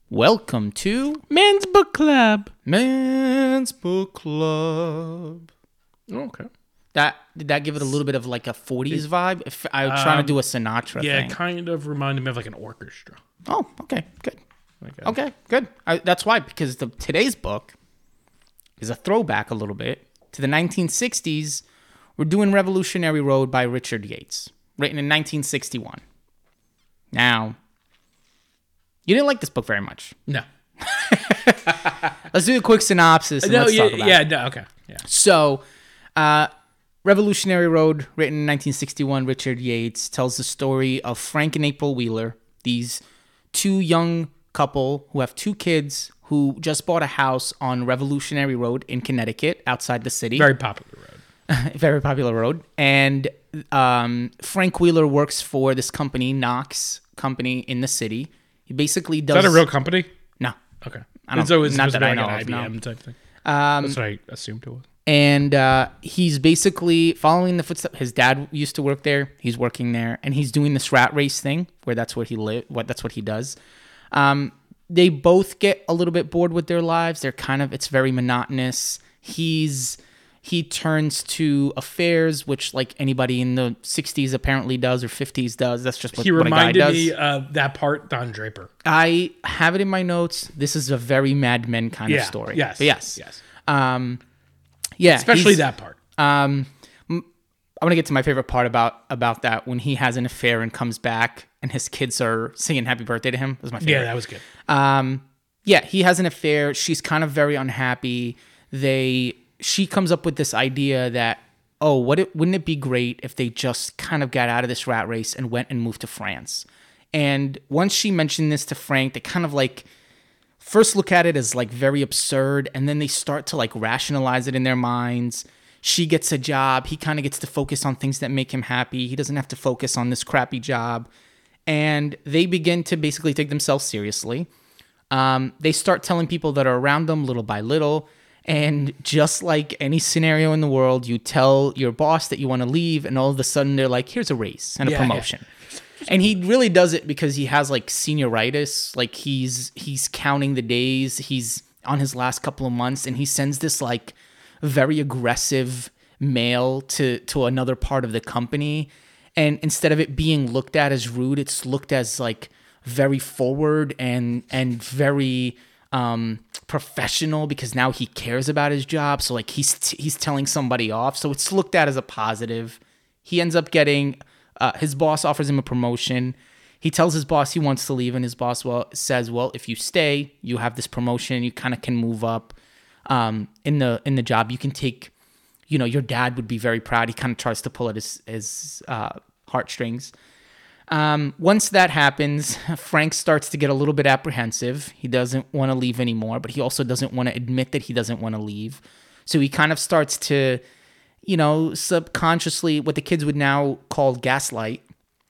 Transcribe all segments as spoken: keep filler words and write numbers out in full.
Welcome to Men's Book Club. Men's Book Club. Okay. That did that give it a little bit of like a forties vibe? If I was trying to do a Sinatra Yeah, thing. it kind of reminded me of like an orchestra. Oh, okay, good. Okay. Okay, good. I, that's why, because the today's book is a throwback a little bit to the nineteen sixties. We're doing Revolutionary Road by Richard Yates, written in nineteen sixty-one. Now, you didn't like this book very much. No. Let's do a quick synopsis and No, let's yeah, talk about yeah, it. no, okay. Yeah. So, uh, Revolutionary Road, written in nineteen sixty-one, Richard Yates tells the story of Frank and April Wheeler, these two young couple who have two kids who just bought a house on Revolutionary Road in Connecticut, outside the city. Very popular road. Very popular road. And um, Frank Wheeler works for this company, Knox Company, in the city. He basically does... Is that a real company? No. Okay. I don't- It's always not supposed to that be I like know an of, no. I B M type thing. Um, That's what I assumed it was. And uh, he's basically following the footsteps. His dad used to work there. He's working there, and he's doing this rat race thing where that's what he li- What that's what he does. Um, they both get a little bit bored with their lives. They're kind of it's very monotonous. He's he turns to affairs, which like anybody in the sixties apparently does or fifties does. That's just what, He what a guy reminded does. me of that part, Don Draper. I have it in my notes. This is a very Mad Men kind Yeah. of story. Yes. But yes. Yes. Um, yeah. Especially he's- that part. Um, m- I'm gonna get to my favorite part about about that when he has an affair and comes back and his kids are singing "Happy Birthday" to him. That was my favorite. Yeah, that was good. Um, yeah, he has an affair. She's kind of very unhappy. They she comes up with this idea that oh, what it, wouldn't it be great if they just kind of got out of this rat race and went and moved to France? And once she mentioned this to Frank, they kind of like first look at it as like very absurd, and then they start to like rationalize it in their minds. She gets a job. He kind of gets to focus on things that make him happy. He doesn't have to focus on this crappy job. And they begin to basically take themselves seriously. Um, they start telling people that are around them little by little. And just like any scenario in the world, you tell your boss that you want to leave, and all of a sudden they're like, here's a raise and a Yeah, promotion. And he really does it because he has like senioritis. Like he's he's counting the days. He's on his last couple of months, and he sends this like very aggressive mail to to another part of the company. And instead of it being looked at as rude, it's looked as like very forward and and very um, professional because now he cares about his job. So like he's t- he's telling somebody off. So it's looked at as a positive. He ends up getting. Uh, his boss offers him a promotion. He tells his boss he wants to leave, and his boss well says, "Well, if you stay, you have this promotion. You kind of can move up um, in the in the job. You can take, you know, your dad would be very proud." He kind of tries to pull at his his uh, heartstrings. Um, once that happens, Frank starts to get a little bit apprehensive. He doesn't want to leave anymore, but he also doesn't want to admit that he doesn't want to leave. So he kind of starts to, you know, subconsciously, what the kids would now call gaslight,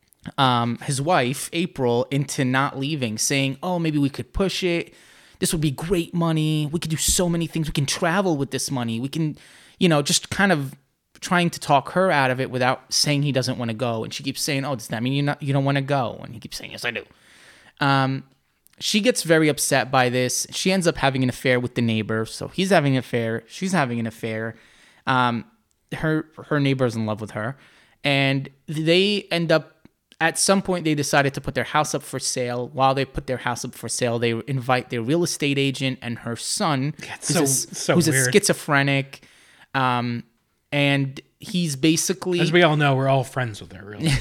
um, his wife, April, into not leaving, saying, oh, maybe we could push it. This would be great money. We could do so many things. We can travel with this money. We can, you know, just kind of trying to talk her out of it without saying he doesn't want to go. And she keeps saying, oh, does that mean you not you don't want to go? And he keeps saying, yes, I do. Um, she gets very upset by this. She ends up having an affair with the neighbor. So he's having an affair. She's having an affair. Um, her her neighbor's in love with her. And they end up, at some point, they decided to put their house up for sale. While they put their house up for sale, they invite their real estate agent and her son, it's who's, so- a, so who's a weird. schizophrenic. Um, and he's basically... As we all know, we're all friends with her, really.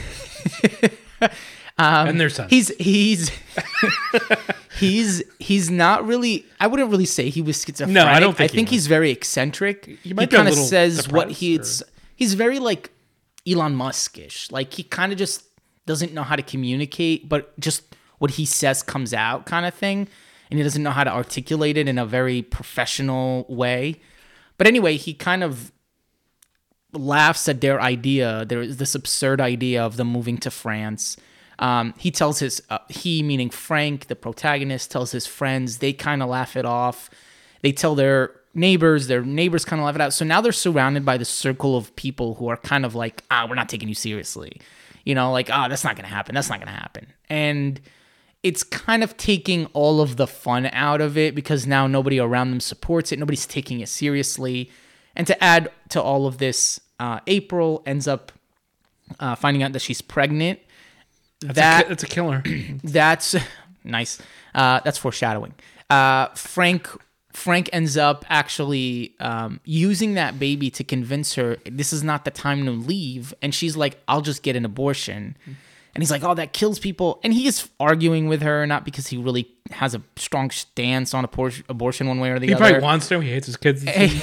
um, and their son. He's he's he's he's not really. I wouldn't really say he was schizophrenic. No, I don't think I he think was. he's very eccentric. He might he be a kind of little says what depressed, he's. or- He's very like Elon Musk-ish. Like he kind of just doesn't know how to communicate, but just what he says comes out, kind of thing. And he doesn't know how to articulate it in a very professional way. But anyway, he kind of laughs at their idea. There is this absurd idea of them moving to France. Um, he tells his, uh, he meaning Frank, the protagonist, tells his friends. They kind of laugh it off. They tell their neighbors, their neighbors kind of laugh it out. So now they're surrounded by this circle of people who are kind of like, ah, we're not taking you seriously. You know, like, ah, oh, that's not going to happen. That's not going to happen. And it's kind of taking all of the fun out of it because now nobody around them supports it. Nobody's taking it seriously. And to add to all of this, uh, April ends up uh, finding out that she's pregnant. That's that a, ki- that's a killer. That's nice. Uh, that's foreshadowing. Uh, Frank Frank ends up actually um, using that baby to convince her this is not the time to leave. And she's like, I'll just get an abortion. And he's like, oh, that kills people. And he is arguing with her, not because he really has a strong stance on abor- abortion one way or the He other. probably wants to. He hates his kids.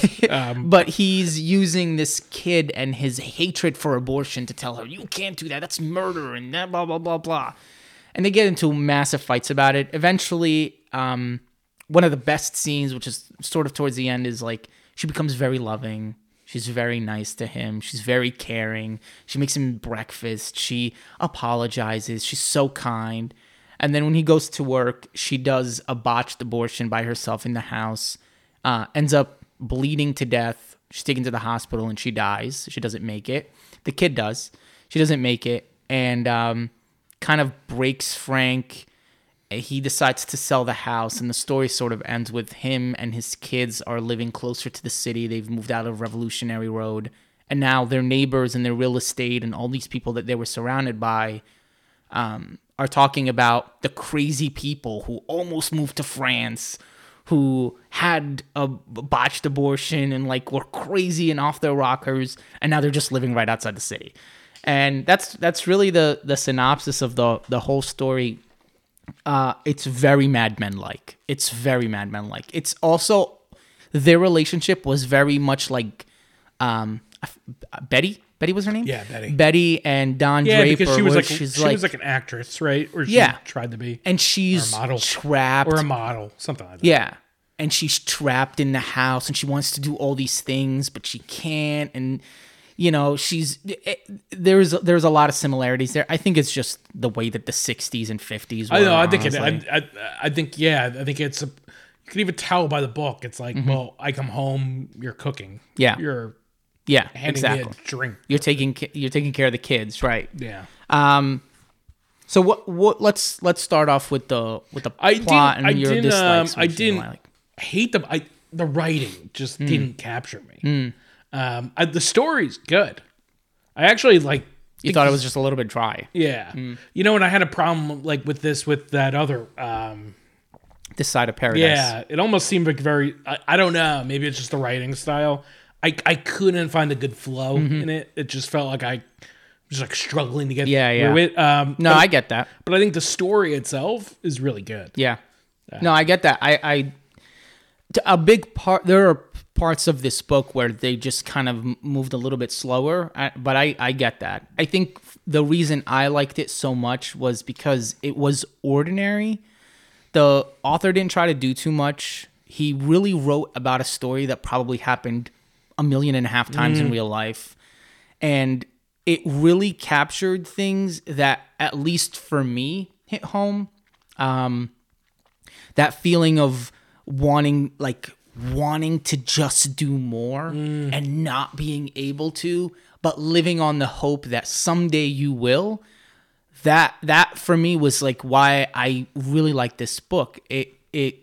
um, But he's using this kid and his hatred for abortion to tell her, you can't do that. That's murder and that blah, blah, blah, blah. And they get into massive fights about it. Eventually, um, one of the best scenes, which is sort of towards the end, is like she becomes very loving. She's very nice to him. She's very caring. She makes him breakfast. She apologizes. She's so kind. And then when he goes to work, she does a botched abortion by herself in the house, uh, ends up bleeding to death. She's taken to the hospital and she dies. She doesn't make it. The kid does. She doesn't make it. And um, kind of breaks Frank. He decides to sell the house, and the story sort of ends with him and his kids are living closer to the city. They've moved out of Revolutionary Road, and now their neighbors and their real estate and all these people that they were surrounded by um, are talking about the crazy people who almost moved to France, who had a botched abortion and like were crazy and off their rockers, and now they're just living right outside the city. And that's that's really the the synopsis of the the whole story. Uh, it's very Mad Men-like. It's very Mad Men-like. It's also, their relationship was very much like um, Betty. Betty was her name? Yeah, Betty. Betty and Don yeah, Draper. because she was like she's she like, was like an actress, right? Or she Yeah. tried to be, and she's or a model. trapped. or a model, something like that. Yeah. And she's trapped in the house and she wants to do all these things, but she can't. And, you know, she's, it, there's, there's a lot of similarities there. I think it's just the way that the sixties and fifties were. I know. I think it. honestly. I, I, I think yeah. I think it's. A, you can even tell by the book. It's like, Mm-hmm. well, I come home, you're cooking. Yeah. You're yeah, handing exactly. me a drink. You're taking, ca- you're taking care of the kids, right? Yeah. Um, so what, what, let's, let's start off with the, with the I plot didn't. and I your didn't. Um, dislikes. I which you didn't don't like. hate the. I the writing just Hmm. didn't capture me. Um, I, the story's good. I actually like. You thought it was just a little bit dry. Yeah. Hmm. You know, and I had a problem like with this with that other. Um, This side of paradise. yeah, it almost seemed like very. I, I don't know. Maybe it's just the writing style. I I couldn't find a good flow Mm-hmm. in it. It just felt like I was like struggling to get Yeah, yeah. through it. Um, No, but, I get that. but I think the story itself is really good. Yeah. No, I get that. I, I, t- a big part, there are parts of this book where they just kind of m- moved a little bit slower, I- but I, I get that. I think the reason I liked it so much was because it was ordinary. The author didn't try to do too much. He really wrote about a story that probably happened a million and a half times in real life. And it really captured things that, at least for me, hit home. Um, that feeling of wanting, like, wanting to just do more and not being able to, but living on the hope that someday you will. That that for me was like why I really like this book. It it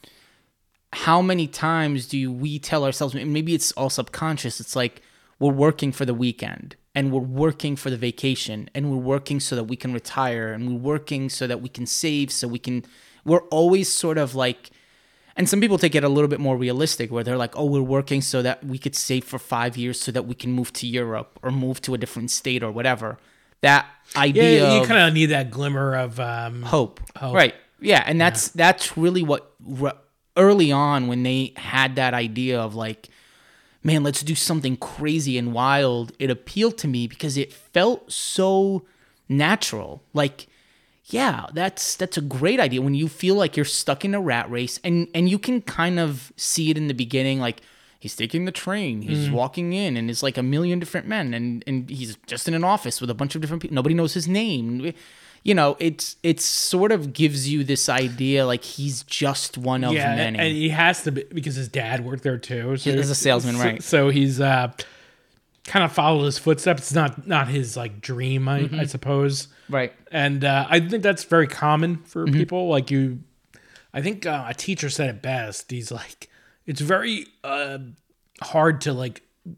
how many times do we tell ourselves, and maybe it's all subconscious, it's like we're working for the weekend and we're working for the vacation and we're working so that we can retire and we're working so that we can save so we can, we're always sort of like, and some people take it a little bit more realistic where they're like, oh, we're working so that we could save for five years so that we can move to Europe or move to a different state or whatever. That idea Yeah, you of kind of need that glimmer of um, hope. Hope. Right. Yeah. And that's, that's really what r- early on when they had that idea of like, man, let's do something crazy and wild. It appealed to me because it felt so natural. Like, yeah, that's, that's a great idea when you feel like you're stuck in a rat race and, and you can kind of see it in the beginning. Like he's taking the train, he's walking in and it's like a million different men and, and he's just in an office with a bunch of different people. Nobody knows his name. You know, it's it's sort of gives you this idea like he's just one of yeah, many. and he has to be because his dad worked there too. So As a salesman, so, right. So he's uh, kind of followed his footsteps. It's not not his like dream, I, mm-hmm. I suppose. Right. And uh, I think that's very common for mm-hmm. people. Like you, I think uh, a teacher said it best. He's like, it's very uh, hard to like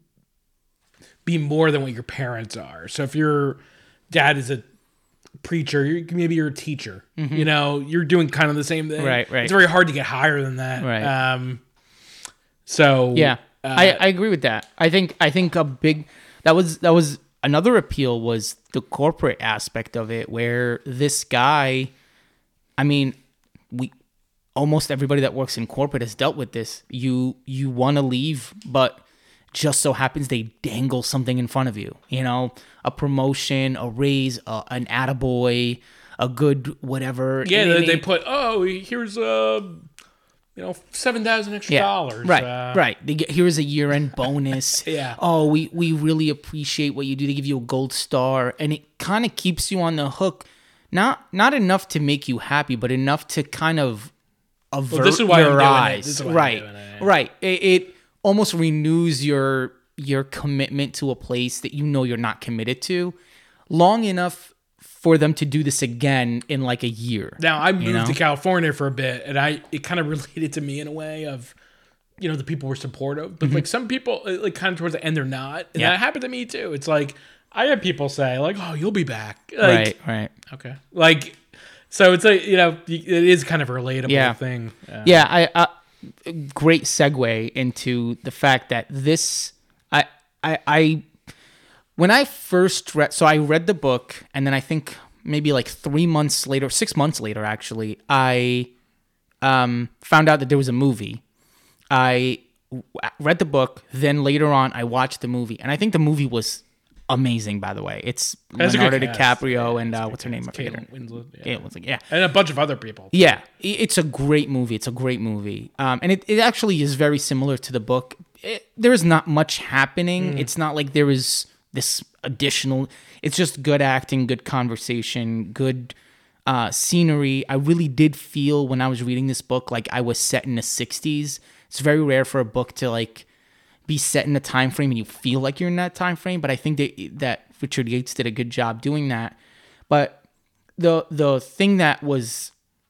be more than what your parents are. So if your dad is a preacher, you're, maybe you're a teacher. Mm-hmm. You know, you're doing kind of the same thing. Right, right. It's very hard to get higher than that. Right. Um, so yeah, uh, I, I agree with that. I think I think a big that was that was another appeal was the corporate aspect of it, where this guy, I mean, we almost everybody that works in corporate has dealt with this. You you want to leave, but just so happens they dangle something in front of you, you know, a promotion, a raise, uh, an attaboy, a good whatever. Yeah, they, they, they put, oh, here's a, you know, seven thousand extra yeah, dollars. Right, uh, right. They get, here's a year-end bonus. Yeah. Oh, we, we really appreciate what you do. They give you a gold star, and it kind of keeps you on the hook. Not not enough to make you happy, but enough to kind of avert well, this is why your I'm eyes. This is why right, I'm doing it. right. It, it almost renews your your commitment to a place that you know you're not committed to long enough for them to do this again in like a year. Now I moved you know? to California for a bit, and I it kind of related to me in a way of, you know, the people were supportive, but mm-hmm. like some people like kind of towards the end they're not, and yeah. that happened to me too. It's like I had people say like, "Oh, you'll be back." Like, right, right. Okay. Like, so it's like, you know, it is kind of a relatable yeah. thing. Uh, yeah, I. Uh, great segue into the fact that this, I, I, I, when I first read, so I read the book, and then I think maybe like three months later, six months later, actually, I um, found out that there was a movie. I read the book, then later on, I watched the movie, and I think the movie was amazing. By the way, it's That's Leonardo DiCaprio yeah, and uh, what's her name? Kate Winslet. Yeah. Kate Winslet. Yeah, and a bunch of other people. Yeah, it's a great movie. It's a great movie, um, and it, it actually is very similar to the book. It, there is not much happening. Mm. It's not like there is this additional. It's just good acting, good conversation, good uh, scenery. I really did feel when I was reading this book like I was set in the sixties. It's very rare for a book to like be set in a time frame and you feel like you're in that time frame, but I think that that Richard Yates did a good job doing that. But the the thing that was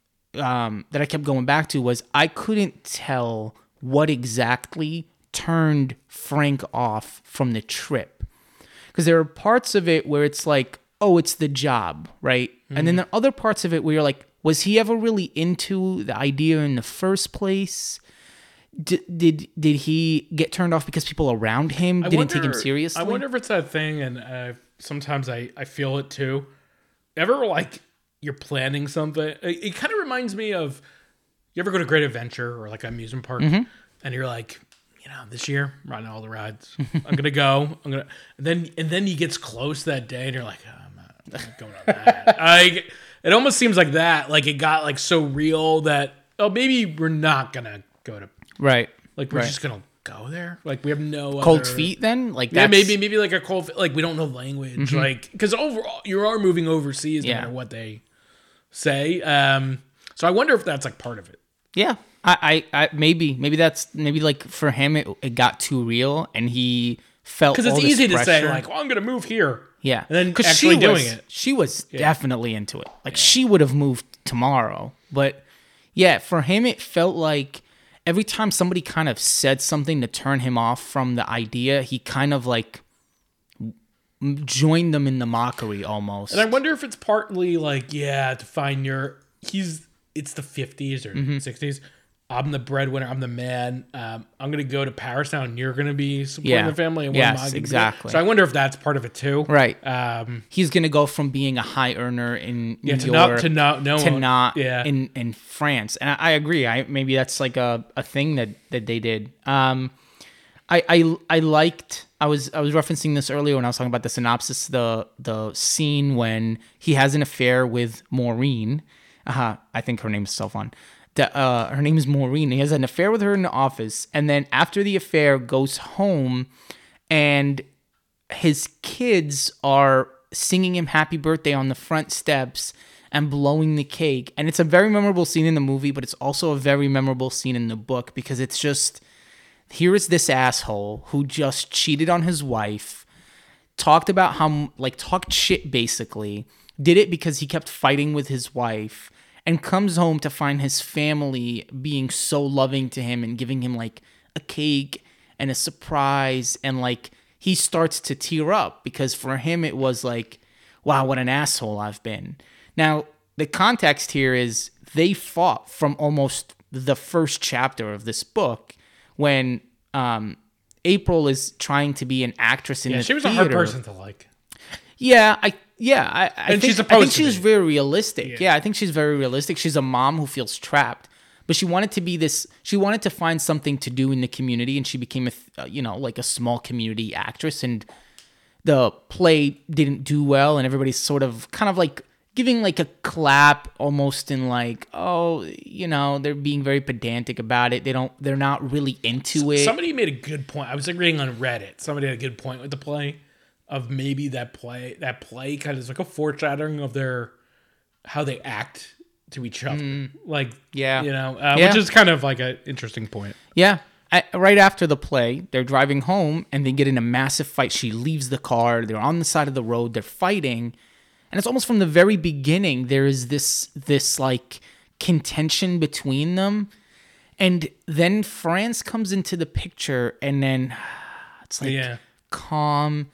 um, that I kept going back to was I couldn't tell what exactly turned Frank off from the trip, because there are parts of it where it's like, oh, it's the job, right? Mm-hmm. And then there are other parts of it where you're like, was he ever really into the idea in the first place? Did, did did he get turned off because people around him I didn't wonder, take him seriously? I wonder if it's that thing, and uh, sometimes I, I feel it too. Ever like you're planning something? It, it kind of reminds me of, you ever go to Great Adventure or like an amusement park, mm-hmm. and you're like, you know, this year I'm riding all the rides. I'm gonna go. I'm gonna. And then and then he gets close that day, and you're like, oh, I'm, not, I'm not going on that. I. It almost seems like that. Like it got like so real that, oh, maybe we're not gonna go to. Right. Like we're right. just gonna go there. Like we have no cold other... feet. Then like yeah, that's... maybe maybe like a cold like we don't know language. Mm-hmm. Like because overall you are moving overseas no yeah. matter what they say. Um, so I wonder if that's like part of it. Yeah, I, I, I maybe maybe that's maybe like for him it, it got too real and he felt because it's all easy this to say pressure. like, well, I'm gonna move here. Yeah, and then because actually she doing was, it. She was yeah. definitely into it. Like yeah. she would have moved tomorrow, but yeah, for him it felt like. Every time somebody kind of said something to turn him off from the idea, he kind of like joined them in the mockery almost. And I wonder if it's partly like, yeah, to find your, he's, it's the fifties or mm-hmm. sixties. I'm the breadwinner. I'm the man. Um, I'm going to go to Paris now and you're going to be supporting yeah. the family. And yes, what am I exactly. So I wonder if that's part of it too. Right. Um, He's going to go from being a high earner in yeah, New to York not, to not, no, to not yeah. in, in France. And I, I agree. I Maybe that's like a, a thing that, that they did. Um, I, I, I liked, I was, I was referencing this earlier when I was talking about the synopsis, the, the scene when he has an affair with Maureen. Uh, I think her name is Stelfon. Uh, her name is Maureen. He has an affair with her in the office, and then after the affair, goes home, and his kids are singing him "Happy Birthday" on the front steps and blowing the cake. And it's a very memorable scene in the movie, but it's also a very memorable scene in the book because it's just, here is this asshole who just cheated on his wife, talked about how, like, talked shit basically, did it because he kept fighting with his wife, and comes home to find his family being so loving to him and giving him, like, a cake and a surprise, and, like, he starts to tear up because for him it was like, wow, what an asshole I've been. Now, the context here is they fought from almost the first chapter of this book when um, April is trying to be an actress in Yeah, the she was theater. a hard person to like. Yeah, I yeah, I, I And think, she's I supposed think to she's be. very realistic. Yeah. Yeah. I think she's very realistic. She's a mom who feels trapped, but she wanted to be this. She wanted to find something to do in the community, and she became a th- uh, you know like a small community actress. And the play didn't do well, and everybody's sort of kind of like giving like a clap, almost in like, oh, you know, they're being very pedantic about it. They don't. They're not really into it. Somebody made a good point. I was like reading on Reddit. Somebody had a good point with the play of maybe that play that play kind of is like a foreshadowing of their how they act to each other. Like, Yeah. you know, uh, Yeah. which is kind of like an interesting point. Yeah. I, right after the play, they're driving home and they get in a massive fight. She leaves the car. They're on the side of the road. They're fighting. And it's almost from the very beginning, there is this, this like contention between them. And then France comes into the picture, and then it's like Yeah. calm,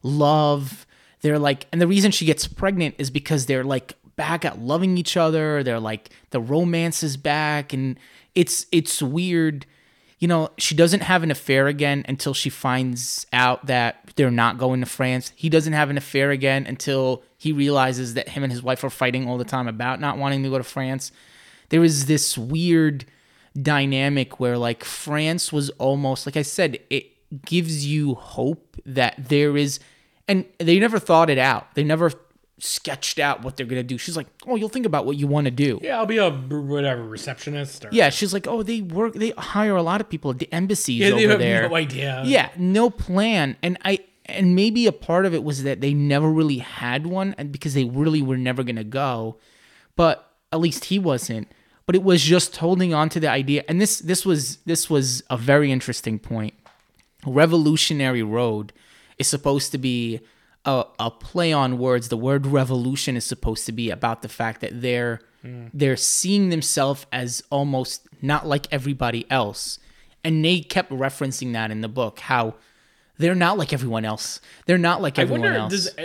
love. They're like, and the reason she gets pregnant is because they're like back at loving each other. They're like, the romance is back, and it's it's weird. You know, she doesn't have an affair again until she finds out that they're not going to France. He doesn't have an affair again until he realizes that him and his wife are fighting all the time about not wanting to go to France. There is this weird dynamic where, like, France was almost, like I said, it gives you hope that there is, and they never thought it out. They never sketched out what they're going to do. She's like, oh, you'll think about what you want to do. Yeah, I'll be a whatever receptionist. Or, Yeah, she's like, oh, they work, they hire a lot of people at the embassies yeah, they over have there. no idea. Yeah, no plan. And I and maybe a part of it was that they never really had one, and because they really were never going to go. But at least he wasn't. But it was just holding on to the idea. And this this was this was a very interesting point. Revolutionary Road is supposed to be a, a play on words. The word revolution is supposed to be about the fact that they're mm. they're seeing themselves as almost not like everybody else. And they kept referencing that in the book, how they're not like everyone else. They're not like everyone I wonder, else. Does,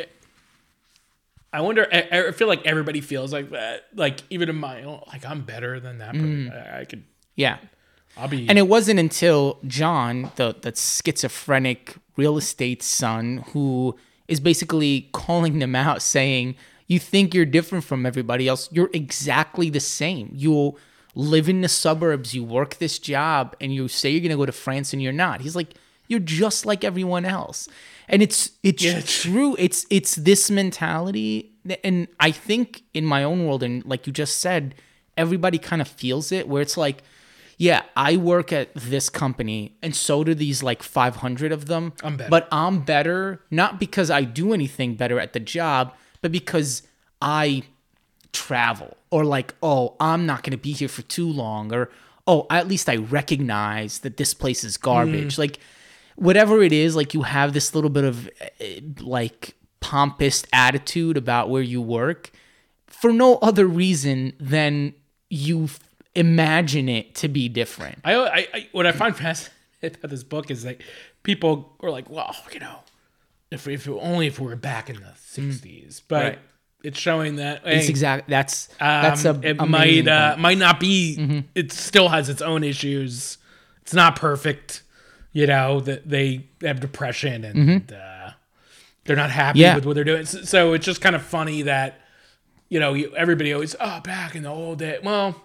I wonder, I, I feel like everybody feels like that. Like, even in my own, like, I'm better than that. Mm. But I, I could, yeah. I'll be. And it wasn't until John, the, the schizophrenic real estate son, who is basically calling them out, saying, you think you're different from everybody else. You're exactly the same. You'll live in the suburbs, you work this job, and you say you're going to go to France and you're not. He's like, you're just like everyone else. And it's it's Yeah. true. It's it's this mentality. And I think in my own world, and like you just said, everybody kind of feels it, where it's like, yeah, I work at this company, and so do these like five hundred of them. I'm better. But I'm better, not because I do anything better at the job, but because I travel. Or like, oh, I'm not going to be here for too long. Or, oh, at least I recognize that this place is garbage. Mm. Like, whatever it is, like, you have this little bit of uh, like pompous attitude about where you work for no other reason than you imagine it to be different. I, I, I what I find fascinating about this book is like people are like, well, you know, if if only if we were back in the sixties, but Right. it's showing that It's hey, exact. That's um, that's a it amazing might uh, point. might not be. Mm-hmm. It still has its own issues. It's not perfect. You know that they have depression and uh, they're not happy Mm-hmm. Yeah. with what they're doing. So, so it's just kind of funny that you know you, everybody always oh back in the old day. Well.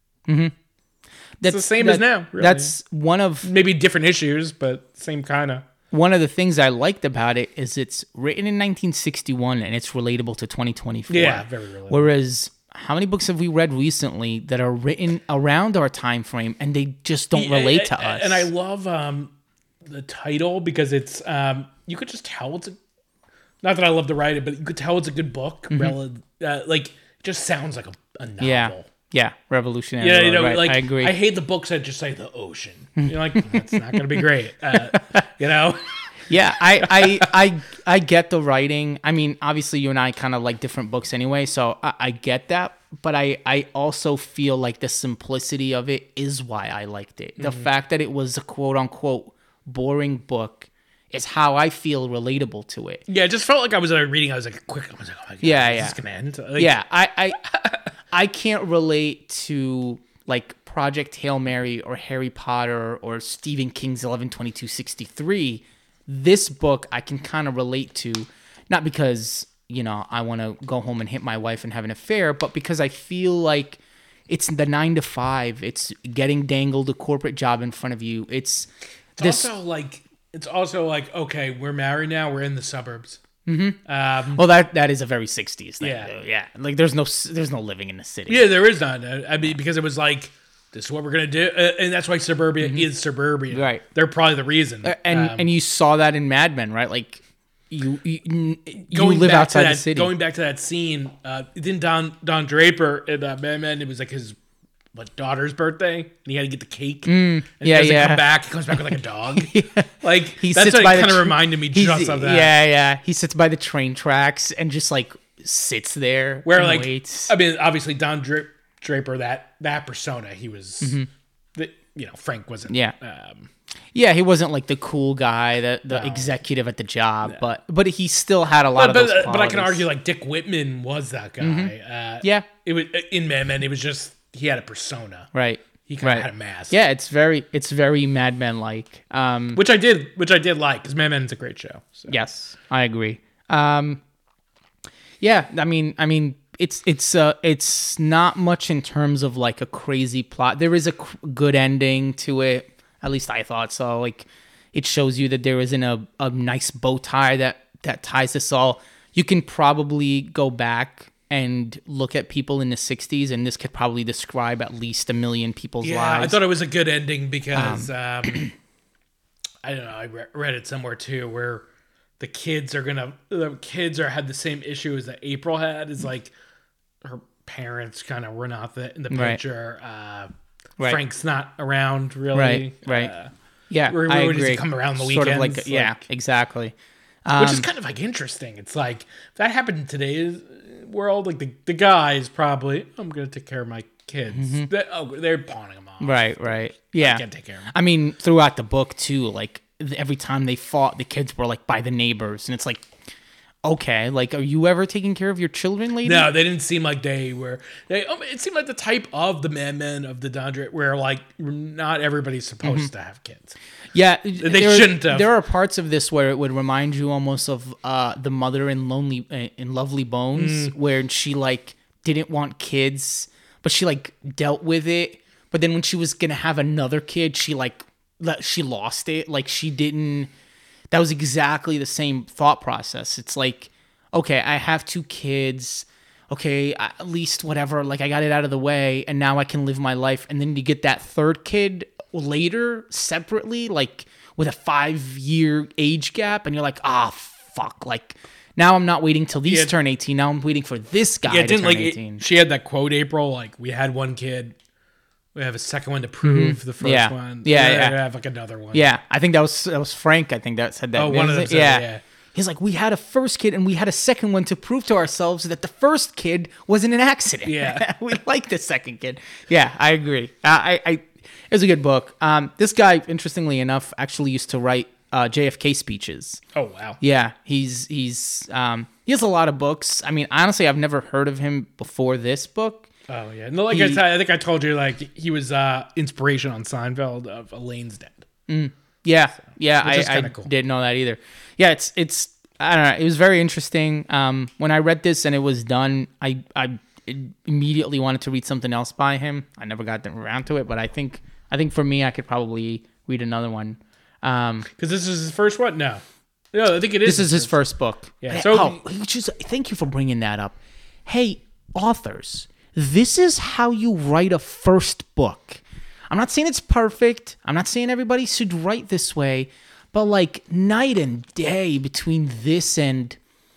That's the same as now, really. That's one of Maybe different issues, but same kind of. one of the things I liked about it is it's written in nineteen sixty-one and it's relatable to twenty twenty-four. Yeah, very relatable. Whereas, how many books have we read recently that are written around our time frame and they just don't relate to us? And I love um, the title because it's um, you could just tell it's a. Not that I love to write it, but you could tell it's a good book. Mm-hmm. Rel- uh, like it just sounds like a, a novel. yeah, yeah, revolutionary. Yeah, Road, you know, right. like I agree. I hate the books that just say the ocean. You're like, that's not going to be great. Uh, you know. Yeah, I, I, I, I get the writing. I mean, obviously, you and I kind of like different books anyway, so I, I get that. But I, I also feel like the simplicity of it is why I liked it. The Mm-hmm. fact that it was a quote unquote boring book is how I feel relatable to it. Yeah, it just felt like I was uh, reading. I was like, quick. I was like, oh my god, Yeah, is yeah. this gonna end? Like, Yeah, I, I, I can't relate to like Project Hail Mary or Harry Potter or Stephen King's eleven twenty-two sixty-three. This book I can kind of relate to, not because, you know, I want to go home and hit my wife and have an affair, but because I feel like it's the nine to five. It's getting dangled a corporate job in front of you. It's, It's this. also like it's also like okay, we're married now. We're in the suburbs. Mm-hmm. Um, Well, that that is a very sixties thing. Yeah. though. Yeah. Like there's no there's no living in the city. yeah, there is none. I I mean, because it was like this is what we're gonna do, uh, and that's why suburbia is suburbia. Right. They're probably the reason. And Um, and you saw that in Mad Men, right? Like you you, you going live back outside to that, the city. Going back to that scene, uh, didn't Don Don Draper in uh, Mad Men? It was like his what daughter's birthday, and he had to get the cake. and he Mm, yeah, doesn't yeah. come back. He comes back with like a dog. Like He that's sits what by it the kind of tr- reminded me He's- just of that. Yeah, yeah. He sits by the train tracks and just like sits there Where and like waits. I mean, obviously Don Dra- Draper, that that persona, he was, the, you know, Frank wasn't. Yeah. Um, Yeah, he wasn't like the cool guy, the the No. executive at the job, but but he still had a lot but of those but, but I can qualities. argue like Dick Whitman was that guy. Uh, Yeah. It was in Mad Men. It was just he had a persona. Right. He kind of Right. had a mask. Yeah, it's very it's very Mad Men like. Um Which I did, which I did like, because Mad Men's a great show. So. Yes, I agree. Um, yeah, I mean, I mean, it's it's uh, it's not much in terms of like a crazy plot. There is a c- good ending to it. At least I thought so. Like, it shows you that there isn't a, a nice bow tie that that ties this all. You can probably go back and look at people in the sixties, and this could probably describe at least a million people's Yeah, lives. I thought it was a good ending because um, I don't know. I re- read it somewhere too, where the kids are gonna the kids are had the same issue as that April had. Is like her parents kind of were not the, in the Right. picture. Uh, Right. Frank's not around really. Right, right. Uh, yeah, where- I where does he agree. come around the Sort of like, weekends? yeah, Like- exactly. which is kind of like interesting. It's like if that happened in today's world, like the, the guy is probably I'm gonna take care of my kids. They- oh, they're pawning them off. Right, right. Yeah. I can't take care of them. I mean, throughout the book too, like th- every time they fought, the kids were like by the neighbors, and it's like, okay, like, are you ever taking care of your children, lady? No, they didn't seem like they were. They um, it seemed like the type of the Mad Men of the Dondra where like not everybody's supposed to have kids. Yeah, They there, shouldn't have. There are parts of this where it would remind you almost of uh, the mother in Lonely uh, in Lovely Bones, Mm. where she like didn't want kids, but she like dealt with it. But then when she was gonna have another kid, she like le- she lost it. Like she didn't. That was exactly the same thought process. It's like, okay, I have two kids. Okay, I- at least whatever. Like I got it out of the way, and now I can live my life. And then you get that third kid later, separately, like with a five-year age gap, and you're like, ah, fuck. Like now I'm not waiting till these Yeah. turn eighteen. Now I'm waiting for this guy Yeah, to it didn't turn like. it- eighteen. she had that quote, April. Like we had one kid. We have a second one to prove the first Yeah. one. Yeah, We're yeah. gonna have like another one. Yeah, I think that was that was Frank. I think that said that. Oh, one of them Isn't it? said it, yeah. yeah. He's like, we had a first kid and we had a second one to prove to ourselves that the first kid wasn't an accident. Yeah. we like the second kid. Yeah, I agree. Uh, I, I, it was a good book. Um, this guy, interestingly enough, actually used to write uh, J F K speeches. Oh wow. Yeah, he's he's um, he has a lot of books. I mean, honestly, I've never heard of him before this book. Oh yeah. No, like I He- said, I think I told you like he was uh inspiration on Seinfeld of Elaine's dad. Yeah, yeah, Which is I, I kinda cool. didn't know that either. Yeah, it's it's I don't know. It was very interesting. Um, when I read this and it was done, I I immediately wanted to read something else by him. I never got around to it, but I think I think for me, I could probably read another one. Um, Because this is his first one. No. No, I think it is. this is his first book. Yeah, Hey, so- oh, he just thank you for bringing that up. Hey, authors, this is how you write a first book. I'm not saying it's perfect. I'm not saying everybody should write this way, but like night and day between this and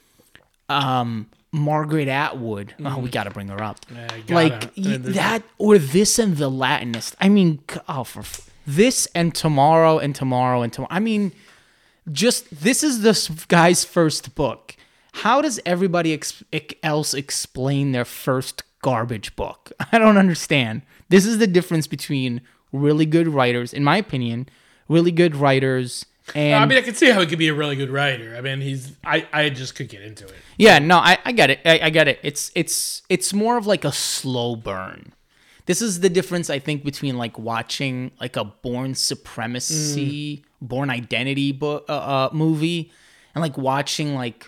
um Margaret Atwood. Oh, we got to bring her up. Yeah, you gotta. like And y- there's- that or this and The Latinist. I mean, c- oh, for f- this and Tomorrow and Tomorrow and Tomorrow. I mean, just this is this guy's first book. How does everybody ex- else explain their first garbage book? I don't understand. This is the difference between really good writers, in my opinion, really good writers and... I mean, I can see how he could be a really good writer. I mean, he's... I, I just could get into it. Yeah, no, I, I get it. I, I get it. It's it's it's more of like a slow burn. This is the difference, I think, between like watching like a Born Supremacy, mm. Born Identity book, uh, uh, movie, and like watching like,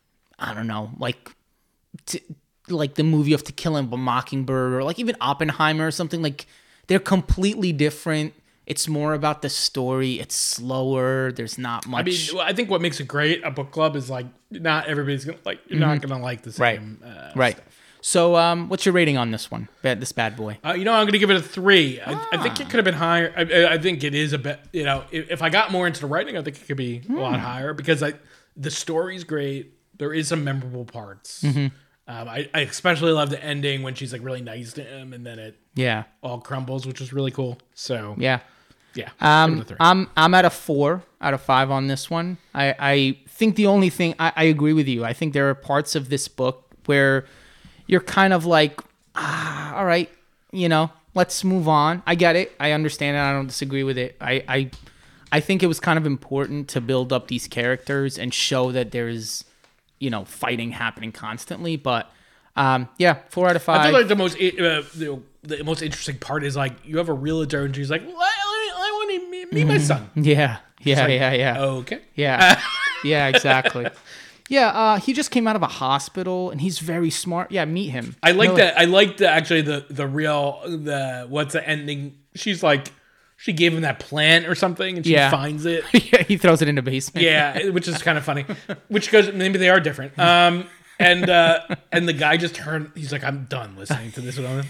I don't know, like... T- like the movie of To Kill a Mockingbird, or like even Oppenheimer or something. Like, they're completely different. It's more about the story. It's slower. There's not much. I mean, I think what makes it great, a book club, is like not everybody's gonna like. You're mm-hmm. not gonna like the same. Right. Uh, right. Stuff. So, um, what's your rating on this one? Bad, this bad boy. Uh, you know, I'm gonna give it a three. Ah. I, I think it could have been higher. I, I think it is a bit. You know, if, if I got more into the writing, I think it could be mm. a lot higher because I the story's great. There is some memorable parts. Mm-hmm. Um, I, I especially love the ending when she's like really nice to him, and then it yeah all crumbles, which is really cool. So yeah, yeah. Um, I'm I'm at a four out of five on this one. I, I think the only thing I, I agree with you. I think there are parts of this book where you're kind of like, ah, all right, you know, let's move on. I get it. I understand it. I don't disagree with it. I I I think it was kind of important to build up these characters and show that there's, you know, fighting happening constantly. But um, yeah, four out of five. I feel like the most uh, the, the most interesting part is like you have a realtor and she's like, well, I, I want to meet, meet my son. Yeah, yeah, like, yeah, yeah. Okay. Yeah, yeah, exactly. Yeah, uh, he just came out of a hospital and he's very smart. Yeah, meet him. I like no, that. I like the actually the the real the what's the ending? She's like. She gave him that plant or something, and she yeah. finds it. Yeah, he throws it in the basement. Yeah, which is kind of funny. Which goes, maybe they are different. Um, and uh, and the guy just turned. He's like, I'm done listening to this woman.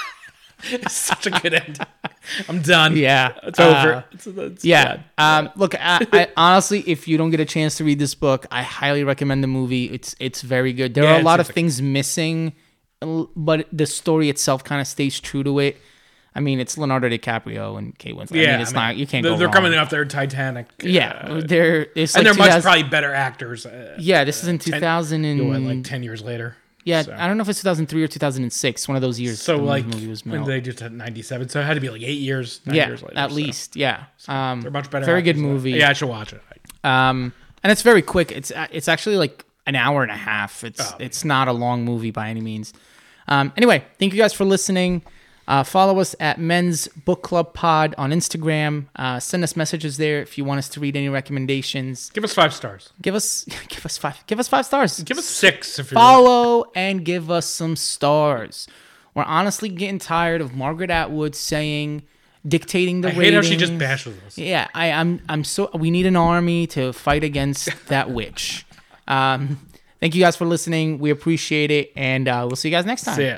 It's such a good end. I'm done. Yeah, it's over. Uh, it's, it's yeah. Um, look, I, I, honestly, if you don't get a chance to read this book, I highly recommend the movie. It's it's very good. There yeah, are a lot of like- things missing, but the story itself kind of stays true to it. I mean, it's Leonardo DiCaprio and Kate Winslet. Yeah, I mean, it's I mean, not. You can't they're, go They're wrong. coming off their Titanic. Yeah, uh, they're it's and like they're much probably better actors. Uh, yeah, this is in two ten, thousand and what, like ten years later. Yeah, so. I don't know if it's two thousand three or two thousand six. One of those years. So the like movie was when made. they just had ninety-seven, so it had to be like eight years. Nine Yeah, years later, at so. least. Yeah, So um, they're much better. Very good actors, movie. Yeah, I should watch it. Um, and it's very quick. It's it's actually like an hour and a half. It's oh, it's not a long movie by any means. Um, anyway, thank you guys for listening. Uh, follow us at Men's Book Club Pod on Instagram. Uh, send us messages there if you want us to read any recommendations. Give us five stars. Give us give us five give us five stars. Give us six if you follow really. And give us some stars. We're honestly getting tired of Margaret Atwood saying dictating the I hate ratings. how she just bashes us. Yeah, I, I'm I'm so we need an army to fight against that witch. Um, thank you guys for listening. We appreciate it, and uh, we'll see you guys next time. See ya.